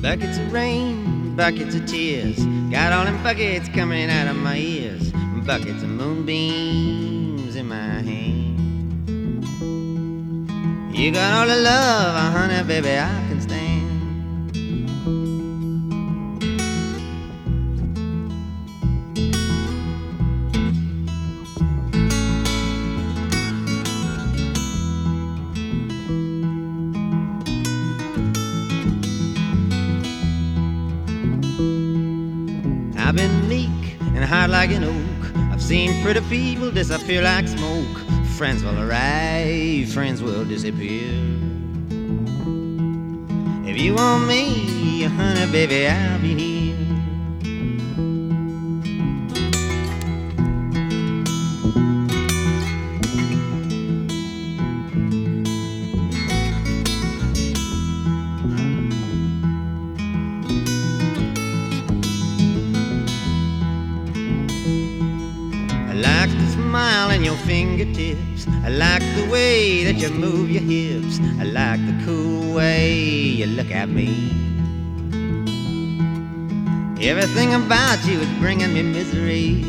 Buckets of rain, buckets of tears, got all them buckets coming out of my ears. Buckets of moonbeams in my hand. You got all the love, honey, baby, I can stand. I've been meek and hard like an oak. I've seen pretty people disappear like smoke. Friends will arrive, friends will disappear. If you want me, honey, baby, I'll be here. I like the smile in your fingertips. I like the way that you move your hips. I like the cool way you look at me. Everything about you is bringing me misery.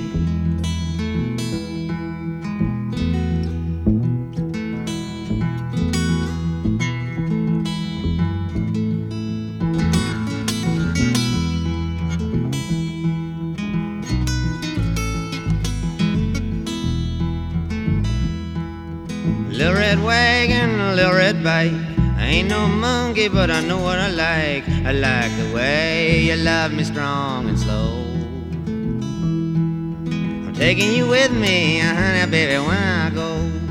Little red wagon, little red bike. I ain't no monkey, but I know what I like. I like the way you love me strong and slow. I'm taking you with me, honey, baby, when I go.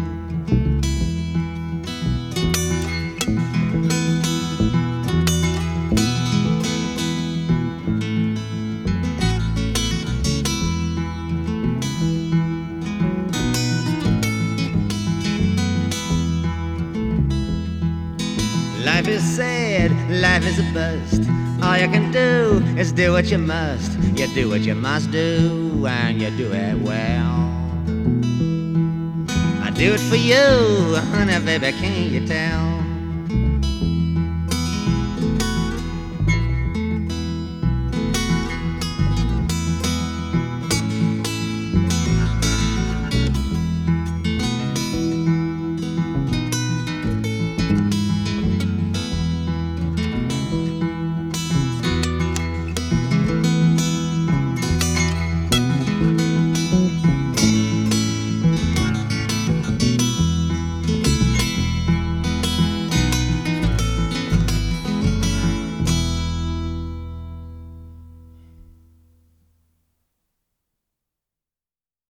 Life is sad, life is a bust. All you can do is do what you must. You do what you must do, and you do it well. I do it for you, honey, baby, can't you tell?